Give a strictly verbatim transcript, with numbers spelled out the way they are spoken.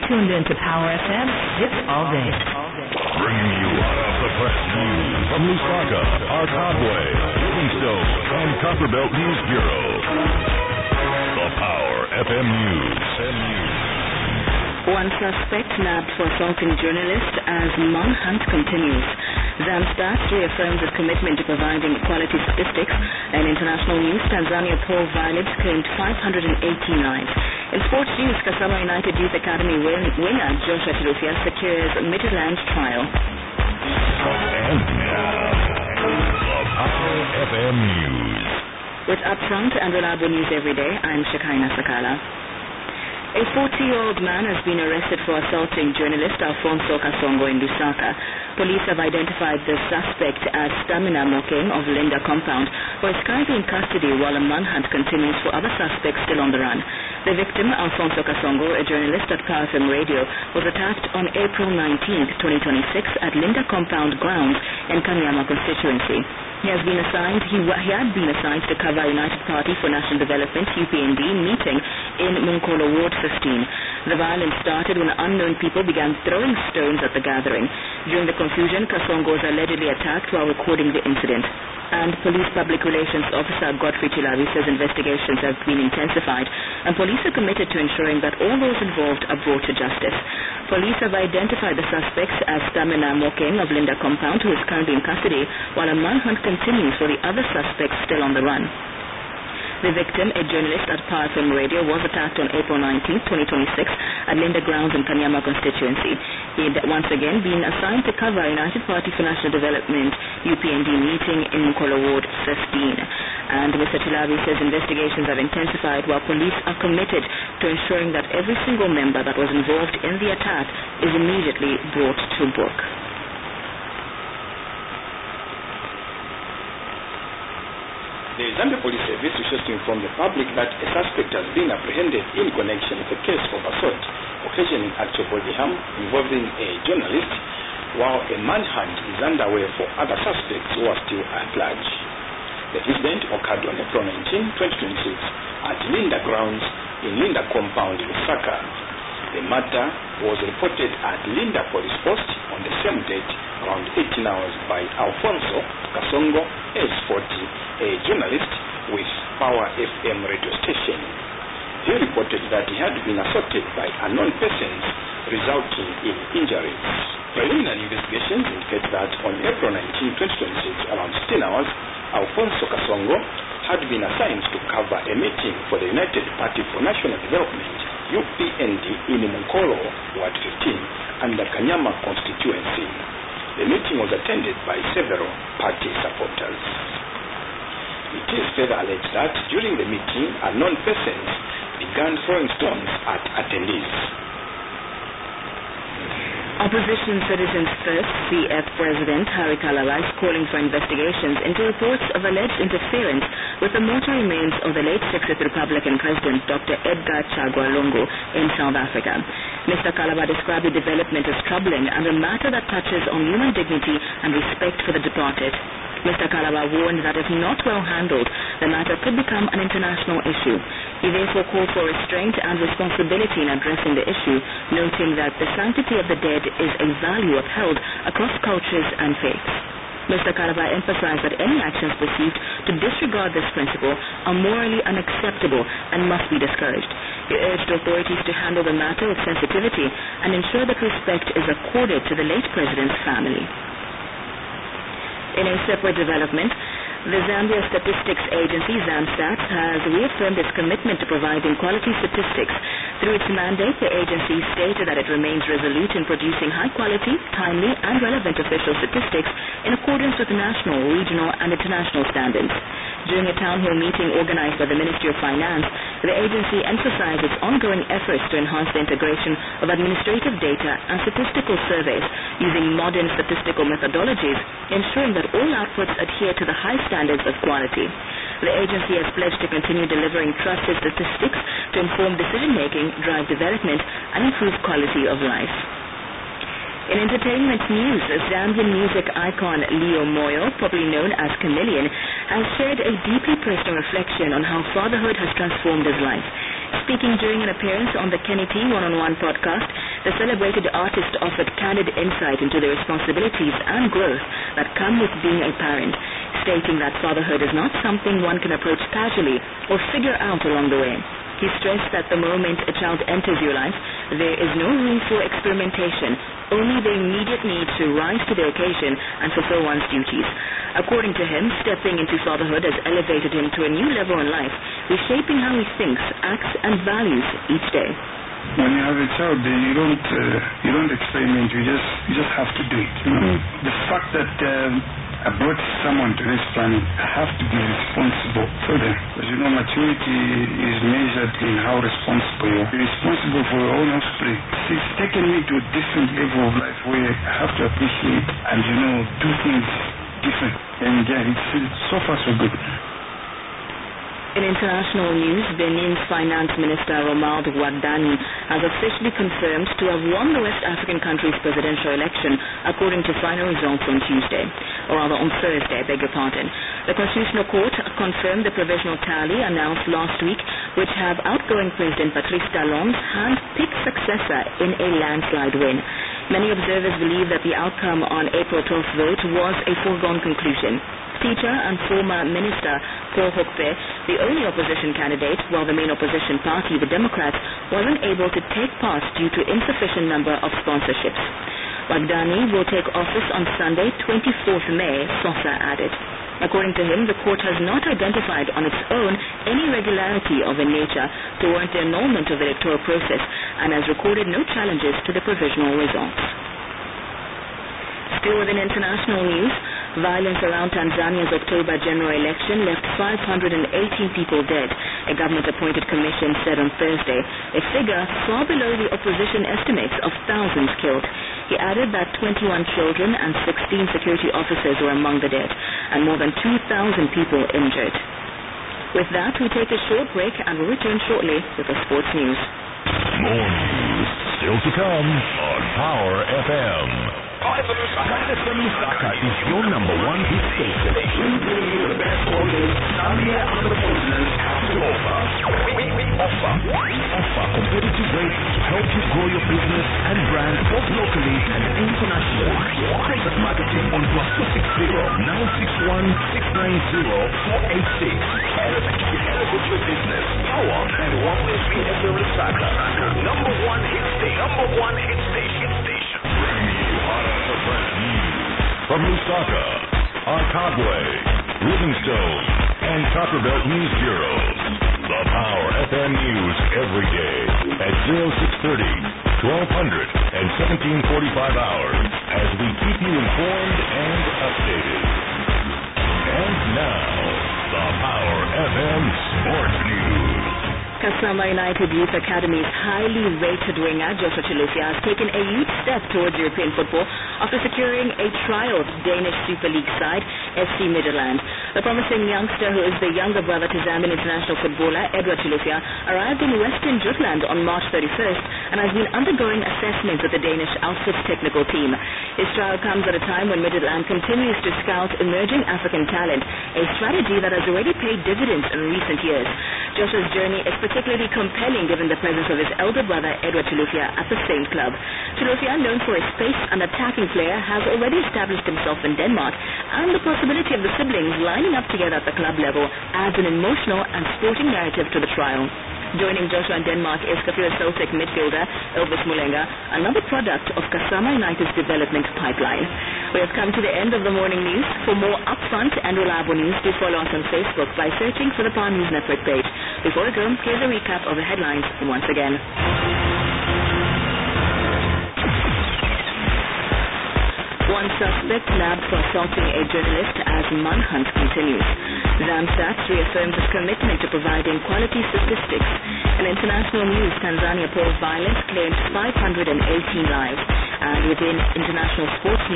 tuned in to Power F M, hits all day. Bringing you hot off the press news from Lusaka, Arkabwe, Livingstone, and Copperbelt News Bureau. The Power F M News. One suspect nabbed for assaulting journalist as manhunt continues. Zamstat reaffirms its commitment to providing quality statistics. In international news, Tanzania poor violence claimed five hundred eighty lives. In sports news, Kasama United Youth Academy win- winner Joshua Chilufya secures Midland trial. And now, the Power F M News. With upfront and reliable news every day, I'm Shekinah Sakala. A forty-year-old man has been arrested for assaulting journalist Alfonso Kasongo in Lusaka. Police have identified the suspect as Stamina Mokeng of Linda Compound, who is currently in custody while a manhunt continues for other suspects still on the run. The victim, Alfonso Kasongo, a journalist at Power F M Radio, was attacked on April nineteenth, twenty twenty-six at Linda Compound grounds in Kanyama constituency. He has been assigned, he, he had been assigned to cover United Party for National Development, U P N D, meeting in Munkolo Ward fifteen. The violence started when unknown people began throwing stones at the gathering. During the confusion, Kasongo was allegedly attacked while recording the incident. And Police Public Relations Officer Godfrey Chilavi says investigations have been intensified and police are committed to ensuring that all those involved are brought to justice. Police have identified the suspects as Stamina Mokeng of Linda Compound, who is currently in custody, while a manhunt continues for the other suspects still on the run. The victim, a journalist at Power F M Radio, was attacked on April nineteenth, twenty twenty-six at Linda Grounds in Kanyama constituency. He had once again been assigned to cover United Party for National Development U P N D meeting in Munkolo Ward fifteen. And Mister Chilavi says investigations have intensified while police are committed to ensuring that every single member that was involved in the attack is immediately brought to book. The Zambia Police Service wishes to inform the public that a suspect has been apprehended in connection with a case of assault occasioning actual body harm involving a journalist, while a manhunt is underway for other suspects who are still at large. The incident occurred on April nineteenth, twenty twenty-six at Linda Grounds in Linda Compound in Lusaka. The matter was reported at Linda Police Post on the same date around eighteen hours by Alfonso Kasongo, age forty, a journalist with Power F M radio station. He reported that he had been assaulted by unknown persons, resulting in injuries. Preliminary investigations indicate that on April nineteenth, twenty twenty-six, around sixteen hours, Alfonso Kasongo had been assigned to cover a meeting for the United Party for National Development, U P N D, in Munkolo Ward fifteen under Kanyama constituency. The meeting was attended by several party supporters. It is further alleged that during the meeting, unknown persons began throwing stones at attendees. Opposition Citizens First C F President Harry Kalala is calling for investigations into reports of alleged interference with the mortal remains of the late sixtieth Republican President Doctor Edgar Chagwa Lungu in South Africa. Mister Kalala described the development as troubling and a matter that touches on human dignity and respect for the departed. Mister Kalaba warned that if not well handled, the matter could become an international issue. He therefore called for restraint and responsibility in addressing the issue, noting that the sanctity of the dead is a value upheld across cultures and faiths. Mister Kalaba emphasized that any actions perceived to disregard this principle are morally unacceptable and must be discouraged. He urged authorities to handle the matter with sensitivity and ensure that respect is accorded to the late president's family. In a separate development, the Zambia Statistics Agency, Zamstat, has reaffirmed its commitment to providing quality statistics. Through its mandate, the agency stated that it remains resolute in producing high-quality, timely, and relevant official statistics in accordance with national, regional, and international standards. During a town hall meeting organized by the Ministry of Finance, the agency emphasized its ongoing efforts to enhance the integration of administrative data and statistical surveys using modern statistical methodologies, ensuring that all outputs adhere to the high standards of quality. The agency has pledged to continue delivering trusted statistics to inform decision-making, drive development, and improve quality of life. In entertainment news, Zambian music icon Leo Moyo, popularly known as Chameleon, has shared a deeply personal reflection on how fatherhood has transformed his life. Speaking during an appearance on the Kenny T one-on-one podcast, the celebrated artist offered candid insight into the responsibilities and growth that come with being a parent, stating that fatherhood is not something one can approach casually or figure out along the way. He stressed that the moment a child enters your life, there is no room for experimentation, only the immediate need to rise to the occasion and fulfill one's duties. According to him, stepping into fatherhood has elevated him to a new level in life, reshaping how he thinks, acts, and values each day. When you have a child, you don't uh, you don't experiment. You just you just have to do it. You know? Mm-hmm. The fact that um, I brought someone to this planet, I have to be responsible for them. Because you know, maturity is measured in how responsible you are. You're responsible for your own offspring. It's taken me to a different level of life where I have to appreciate and you know do things different. And yeah, it's, it's so far so good. In international news, Benin's Finance Minister Romuald Wardani has officially confirmed to have won the West African country's presidential election according to final results on Tuesday, or rather on Thursday, I beg your pardon. The Constitutional Court confirmed the provisional tally announced last week, which have outgoing President Patrice Talon's hand-picked successor in a landslide win. Many observers believe that the outcome on April twelfth vote was a foregone conclusion. Teacher and former Minister Paul Hokpe, the only opposition candidate, while the main opposition party, the Democrats, wasn't able to take part due to insufficient number of sponsorships. Wardani will take office on Sunday, twenty-fourth of May, Sosa added. According to him, the court has not identified on its own any irregularity of a nature to warrant the annulment of the electoral process and has recorded no challenges to the provisional results. Still within international news, violence around Tanzania's October general election left five hundred eighteen people dead, a government-appointed commission said on Thursday, a figure far below the opposition estimates of thousands killed. He added that twenty-one children and sixteen security officers were among the dead, and more than two thousand people injured. With that, we take a short break and we'll return shortly with the sports news. More news still to come on Power F M. Power F M Lusaka is your number one hit station. Bringing you the best quality Zambia and the continent have to offer. We, we offer. We offer competitive rates to help you grow your business and brand both locally and internationally. Contact marketing on plus two six zero nine six one six nine zero four eight six. Elevate your business. Power and one way F M Lusaka. Number one hit station. Number one hit station. Station. Bringing you hot off the press news from Lusaka, Arkabwe, Livingstone, and Copperbelt News Bureaus. The Power F M News every day at six thirty, twelve hundred, and seventeen forty-five hours as we keep you informed and updated. And now, the Power F M Sports News. Kasama United Youth Academy's highly rated winger Joshua Chilufya has taken a huge step towards European football after securing a trial with Danish Super League side F C Midtjylland. The promising youngster, who is the younger brother to Zambian international footballer Edward Chilufya, arrived in Western Jutland on March thirty-first and has been undergoing assessment with the Danish outfit's technical team. His trial comes at a time when Midtjylland continues to scout emerging African talent, a strategy that has already paid dividends in recent years. Joshua's journey is particularly compelling given the presence of his elder brother Edward Chilufya at the same club. Chilufya, known for his pace and attacking flair, has already established himself in Denmark, and the possibility of the siblings lining up together at the club level adds an emotional and sporting narrative to the trial. Joining Joshua in Denmark is Kafira Celtic midfielder Elvis Mulenga, another product of Kasama United's development pipeline. We have come to the end of the morning news. For more upfront and reliable news, do follow us on Facebook by searching for the Power News Network page. Before we go, here's a recap of the headlines once again. One suspect nabbed for assaulting a journalist as manhunt continues. ZAMSAT reaffirms its commitment to providing quality statistics. In international news, Tanzania polls violence claims five hundred eighteen lives. And within international sports news,